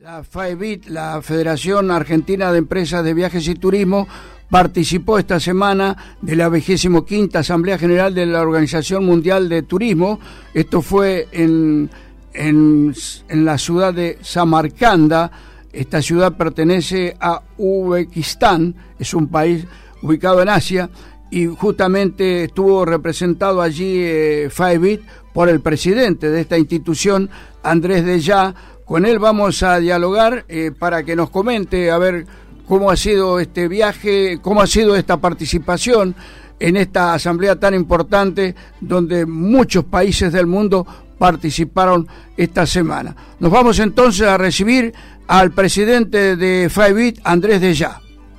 La FAEBIT, la Federación Argentina de Empresas de Viajes y Turismo, participó esta semana de la 25ª Asamblea General de la Organización Mundial de Turismo. Esto fue en la ciudad de Samarcanda. Esta ciudad pertenece a Uzbekistán, es un país ubicado en Asia, y justamente estuvo representado allí FAEBIT por el presidente de esta institución, Andrés Dellá. Con él vamos a dialogar para que nos comente a ver cómo ha sido este viaje, cómo ha sido esta participación en esta asamblea tan importante donde muchos países del mundo participaron esta semana. Nos vamos entonces a recibir al presidente de FAEBIT, Andrés Dellá.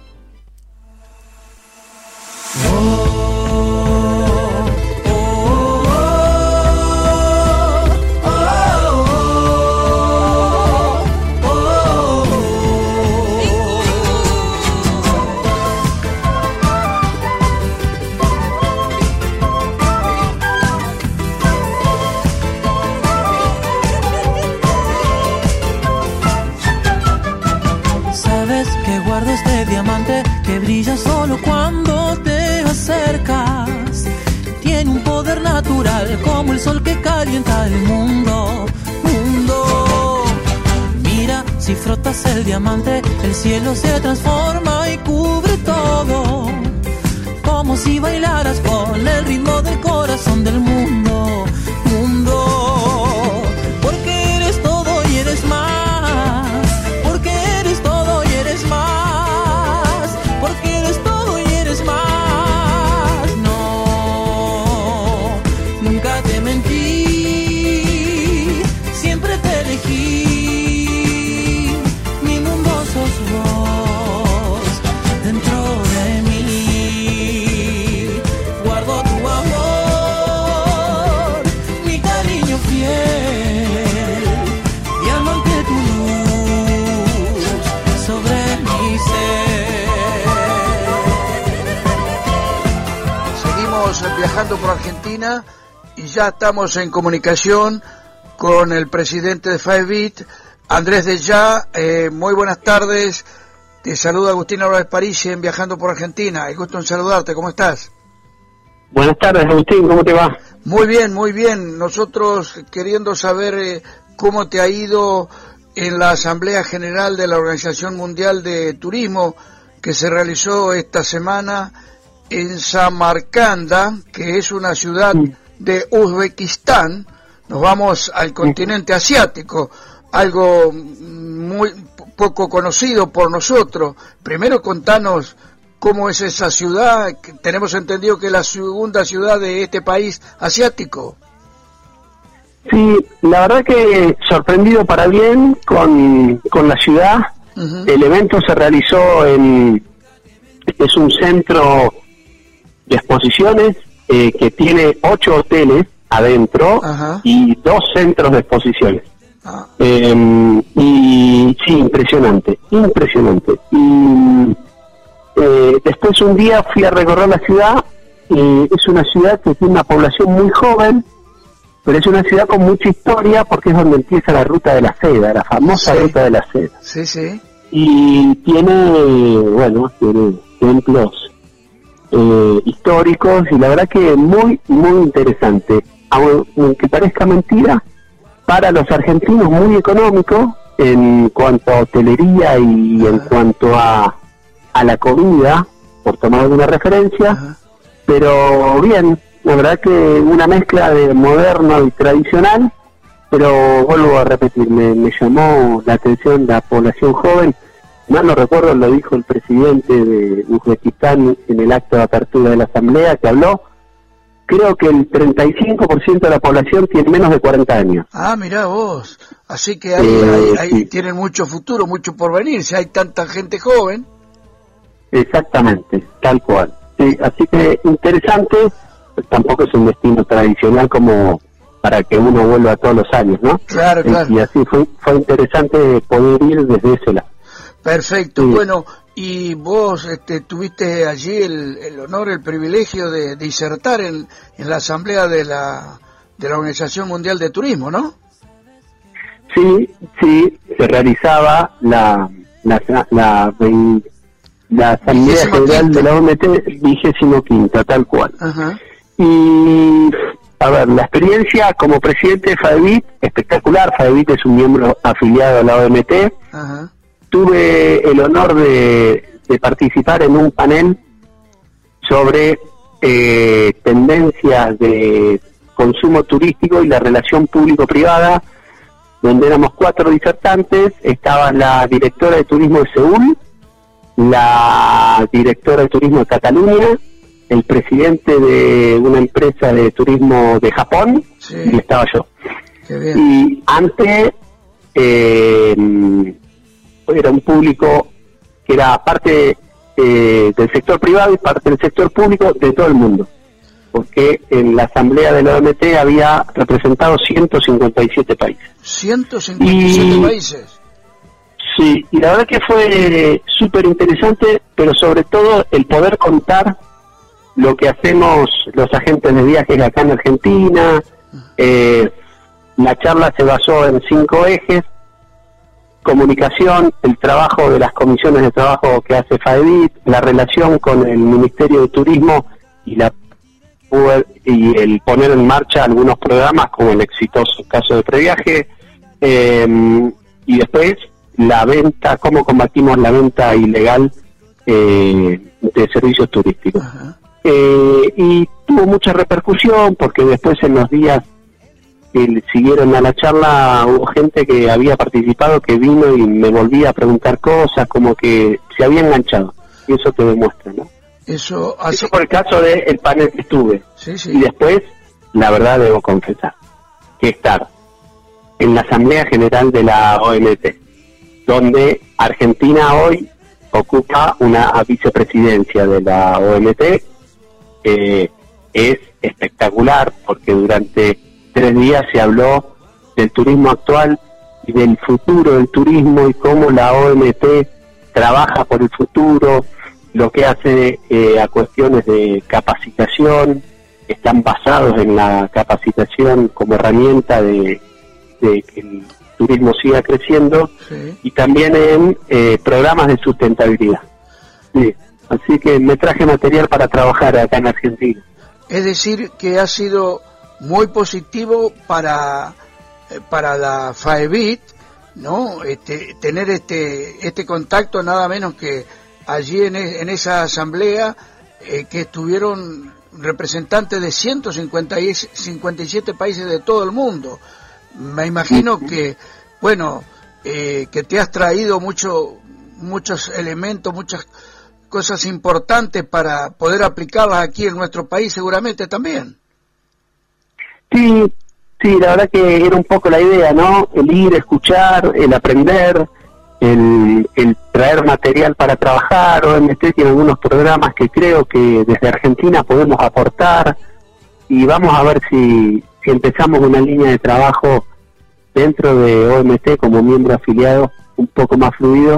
Este diamante que brilla solo cuando te acercas, tiene un poder natural como el sol que calienta el mundo. Mira, si frotas el diamante, el cielo se transforma y cubre todo, como si bailaras con el ritmo del corazón del mundo. Porque eres todo y eres más, porque eres todo y eres más. Porque eres todo y eres más. No, nunca te mentí, siempre te elegí. Mi mundo sos vos, dentro de mí. Guardo tu amor, mi cariño fiel, diamante tu luz sobre mi ser. Viajando por Argentina y ya estamos en comunicación con el presidente de FAEBIT, Andrés Dellá. Muy buenas tardes, te saluda Agustín Álvarez París en Viajando por Argentina. El gusto en saludarte, ¿cómo estás? Buenas tardes, Agustín, ¿cómo te va? Muy bien. Nosotros queriendo saber cómo te ha ido en la Asamblea General de la Organización Mundial de Turismo que se realizó esta semana en Samarcanda, que es una ciudad de Uzbekistán. Nos vamos al continente asiático, algo muy poco conocido por nosotros. Primero contanos cómo es esa ciudad. Tenemos entendido que es la segunda ciudad de este país asiático. Sí, la verdad que sorprendido para bien con la ciudad. Uh-huh. El evento se realizó es un centro de exposiciones que tiene 8 hoteles adentro. Ajá. Y 2 centros de exposiciones. Y sí, impresionante. Y después un día fui a recorrer la ciudad. Es una ciudad que tiene una población muy joven, pero es una ciudad con mucha historia porque es donde empieza la ruta de la seda, la famosa ruta de la seda. Sí. Y tiene templos históricos y la verdad que muy interesante, aunque parezca mentira, para los argentinos muy económico en cuanto a hotelería y en cuanto a la comida, por tomar alguna referencia, pero bien, la verdad que una mezcla de moderno y tradicional, pero vuelvo a repetir, me llamó la atención la población joven. Mal no recuerdo, lo dijo el presidente de Uzbekistán en el acto de apertura de la asamblea que habló. Creo que el 35% de la población tiene menos de 40 años. Ah, mirá vos. Así que ahí sí. Tienen mucho futuro, mucho por venir, si hay tanta gente joven. Exactamente, tal cual. Sí, así que interesante, tampoco es un destino tradicional como para que uno vuelva todos los años, ¿no? Claro. Y así fue interesante poder ir desde ese lado. Perfecto, sí. Bueno, y vos tuviste allí el honor, el privilegio de disertar en la asamblea de la Organización Mundial de Turismo, ¿no? Sí, se realizaba la Asamblea General de la OMT 25ª, tal cual. Ajá. Y, a ver, la experiencia como presidente de FADEBIT, espectacular. FADEBIT es un miembro afiliado a la OMT. Ajá. Tuve el honor de participar en un panel sobre tendencias de consumo turístico y la relación público-privada, donde éramos 4 disertantes. Estaba la directora de turismo de Seúl, la directora de turismo de Cataluña, el presidente de una empresa de turismo de Japón, Sí. y estaba yo. Qué bien. Y antes era un público que era parte del sector privado y parte del sector público de todo el mundo, porque en la asamblea de la OMT había representado 157 países. 157 países. Sí, y la verdad que fue súper interesante, pero sobre todo el poder contar lo que hacemos los agentes de viajes acá en Argentina. La charla se basó en 5 ejes: comunicación, el trabajo de las comisiones de trabajo que hace FADEBIT, la relación con el Ministerio de Turismo y el poner en marcha algunos programas como el exitoso caso de Previaje, y después la venta, cómo combatimos la venta ilegal de servicios turísticos. Ajá. Y tuvo mucha repercusión porque después, en los días que siguieron a la charla, hubo gente que había participado que vino y me volvía a preguntar cosas, como que se había enganchado, y eso te demuestra, ¿no? Eso hace... Eso por el caso del panel que estuve. Sí, sí. Y después, la verdad debo confesar que estar en la Asamblea General de la OMT, donde Argentina hoy ocupa una vicepresidencia de la OMT, es espectacular, porque durante 3 días se habló del turismo actual y del futuro del turismo y cómo la OMT trabaja por el futuro, lo que hace a cuestiones de capacitación. Están basados en la capacitación como herramienta de que el turismo siga creciendo, Sí. y también en programas de sustentabilidad. Sí. Así que me traje material para trabajar acá en Argentina. Es decir, que ha sido muy positivo para la FADEBIT, ¿no? Tener este contacto, nada menos que allí en esa asamblea que estuvieron representantes de 157 países de todo el mundo. Me imagino que, bueno, que te has traído muchos elementos, muchas cosas importantes para poder aplicarlas aquí en nuestro país, seguramente también. Sí, la verdad que era un poco la idea, ¿no? El ir, escuchar, el aprender, el traer material para trabajar. OMT tiene algunos programas que creo que desde Argentina podemos aportar, y vamos a ver si empezamos una línea de trabajo dentro de OMT como miembro afiliado un poco más fluido,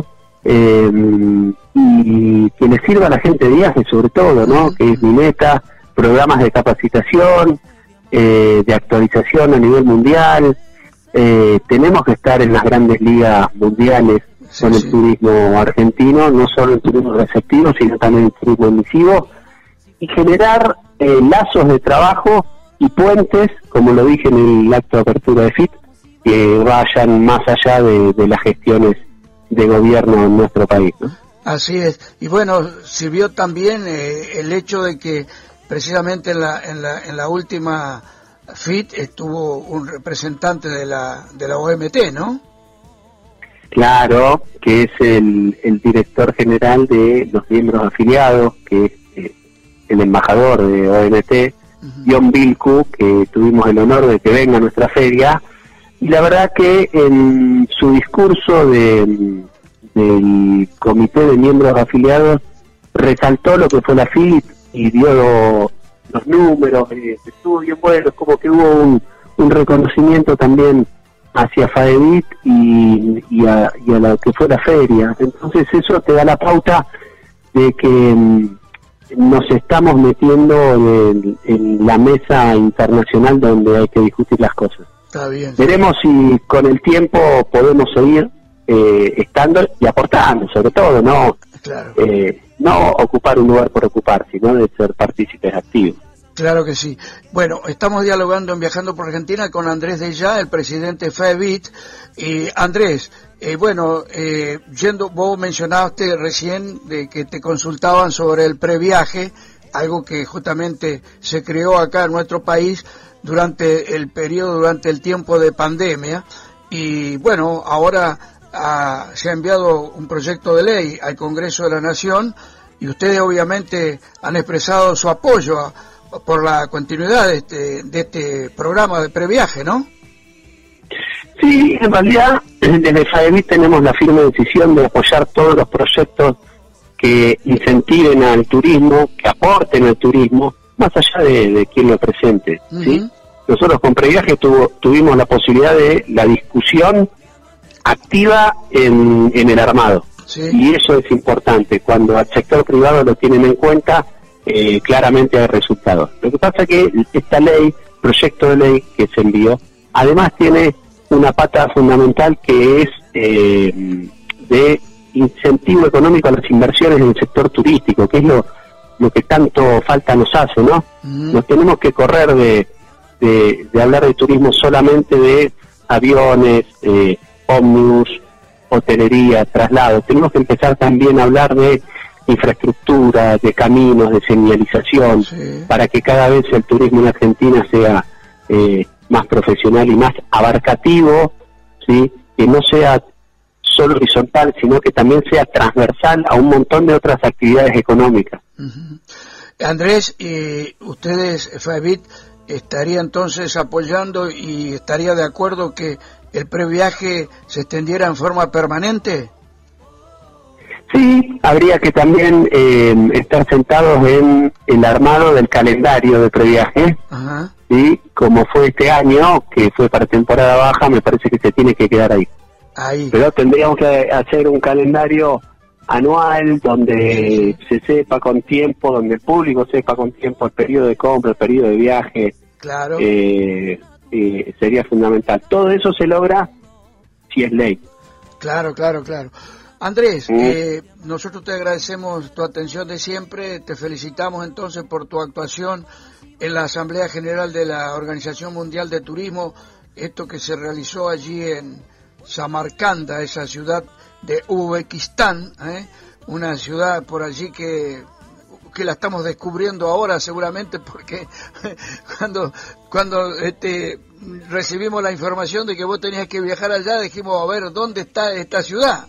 y que le sirva a la gente de viaje, sobre todo, ¿no? Que es mi meta, programas de capacitación, de actualización a nivel mundial. Tenemos que estar en las grandes ligas mundiales con el turismo argentino, no solo el turismo receptivo, sino también el turismo emisivo, y generar lazos de trabajo y puentes, como lo dije en el acto de apertura de FIT, que vayan más allá de las gestiones de gobierno en nuestro país, ¿no? Así es. Y bueno, sirvió también el hecho de que precisamente en la última FIT estuvo un representante de la OMT, ¿no? Claro, que es el director general de los miembros afiliados, que es el embajador de OMT, John Bilku, que tuvimos el honor de que venga a nuestra feria. Y la verdad que en su discurso del comité de miembros afiliados resaltó lo que fue la FIT y dio los números, estuvo bien bueno, como que hubo un reconocimiento también hacia FADEBIT y a lo que fue la feria. Entonces eso te da la pauta de que nos estamos metiendo en la mesa internacional donde hay que discutir las cosas. Está bien. Veremos si con el tiempo podemos seguir estando y aportando, sobre todo, no Claro. no ocupar un lugar por ocupar, sino de ser partícipes activos. Claro que sí. Bueno, estamos dialogando en Viajando por Argentina con Andrés Deya, el presidente de FAEBIT. Andrés, vos mencionaste recién de que te consultaban sobre el previaje, algo que justamente se creó acá en nuestro país durante el tiempo de pandemia. Y bueno, ahora se ha enviado un proyecto de ley al Congreso de la Nación y ustedes obviamente han expresado su apoyo por la continuidad de este programa de previaje, ¿no? Sí, en realidad desde FAEBIT tenemos la firme decisión de apoyar todos los proyectos que incentiven al turismo, que aporten al turismo, más allá de quién lo presente, ¿sí? Uh-huh. Nosotros con previaje tuvimos la posibilidad de la discusión activa en el armado. Sí. Y eso es importante. Cuando al sector privado lo tienen en cuenta, claramente hay resultados. Lo que pasa es que esta ley, proyecto de ley que se envió, además tiene una pata fundamental que es de incentivo económico a las inversiones en el sector turístico, que es lo que tanto falta nos hace, ¿no? Uh-huh. Nos tenemos que correr de hablar de turismo solamente de aviones, ómnibus, hotelería, traslados. Tenemos que empezar también a hablar de infraestructura, de caminos, de señalización, sí, para que cada vez el turismo en Argentina sea más profesional y más abarcativo, ¿sí? Que no sea solo horizontal, sino que también sea transversal a un montón de otras actividades económicas. Uh-huh. Andrés, ustedes, FAEBIT, estaría entonces apoyando y estaría de acuerdo que el previaje se extendiera en forma permanente. Sí, habría que también estar sentados en el armado del calendario de previaje. Ajá. Y como fue este año, que fue para temporada baja, me parece que se tiene que quedar ahí. Ahí. Pero tendríamos que hacer un calendario anual donde se sepa con tiempo, donde el público sepa con tiempo el periodo de compra, el periodo de viaje. Claro. Sería fundamental. Todo eso se logra si es ley. Claro. Andrés, nosotros te agradecemos tu atención de siempre, te felicitamos entonces por tu actuación en la Asamblea General de la Organización Mundial de Turismo, esto que se realizó allí en Samarcanda, esa ciudad de Uzbekistán, una ciudad por allí que la estamos descubriendo ahora seguramente, porque cuando recibimos la información de que vos tenías que viajar allá, dijimos, a ver, ¿dónde está esta ciudad?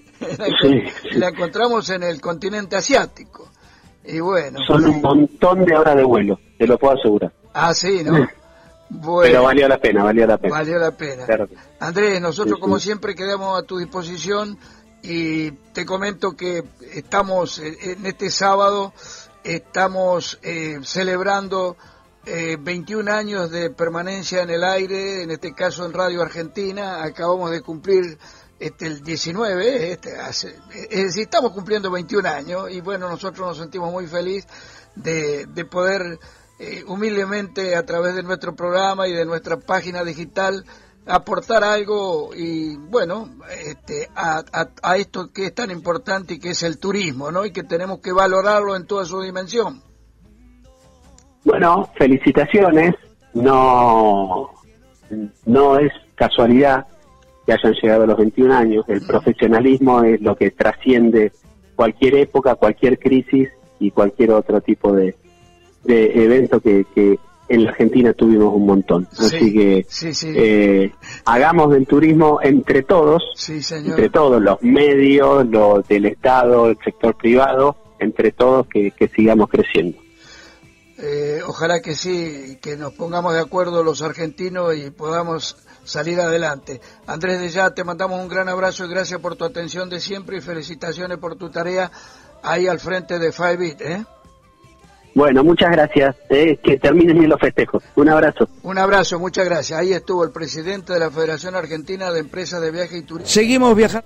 La encontramos en el continente asiático. Y bueno, son un montón de horas de vuelo, te lo puedo asegurar. Ah, sí, ¿no? Bueno, pero valió la pena. Valió la pena. Claro. Andrés, nosotros Sí. como siempre quedamos a tu disposición y te comento que estamos en este sábado, estamos celebrando 21 años de permanencia en el aire, en este caso en Radio Argentina. Acabamos de cumplir el 19, es decir, estamos cumpliendo 21 años y bueno, nosotros nos sentimos muy felices de poder humildemente a través de nuestro programa y de nuestra página digital aportar algo y bueno, a esto que es tan importante y que es el turismo, ¿no? Y que tenemos que valorarlo en toda su dimensión. Bueno, felicitaciones. No es casualidad que hayan llegado a los 21 años. El profesionalismo es lo que trasciende cualquier época, cualquier crisis y cualquier otro tipo de evento que en la Argentina tuvimos un montón. Sí, así que sí. Hagamos del turismo entre todos, sí, señor. entre todos los medios, los del Estado, el sector privado, entre todos que sigamos creciendo. Ojalá que sí, que nos pongamos de acuerdo los argentinos y podamos salir adelante. Andrés Deya, te mandamos un gran abrazo y gracias por tu atención de siempre y felicitaciones por tu tarea ahí al frente de FAEBIT, Bueno, muchas gracias. Que terminen bien los festejos. Un abrazo. Un abrazo, muchas gracias. Ahí estuvo el presidente de la Federación Argentina de Empresas de Viaje y Turismo. Seguimos viajando.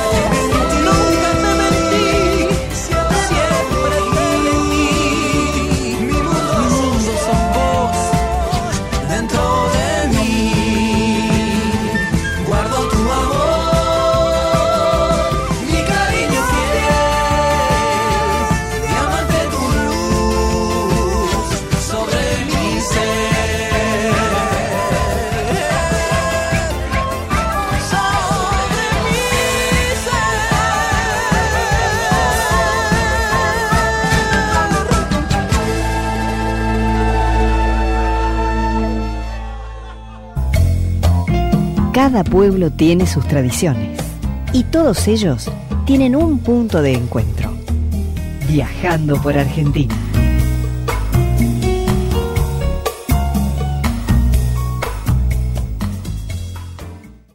Nunca te mentí, siempre te elegí. Mi mundo sos vos, dentro de mí. Cada pueblo tiene sus tradiciones y todos ellos tienen un punto de encuentro. Viajando por Argentina.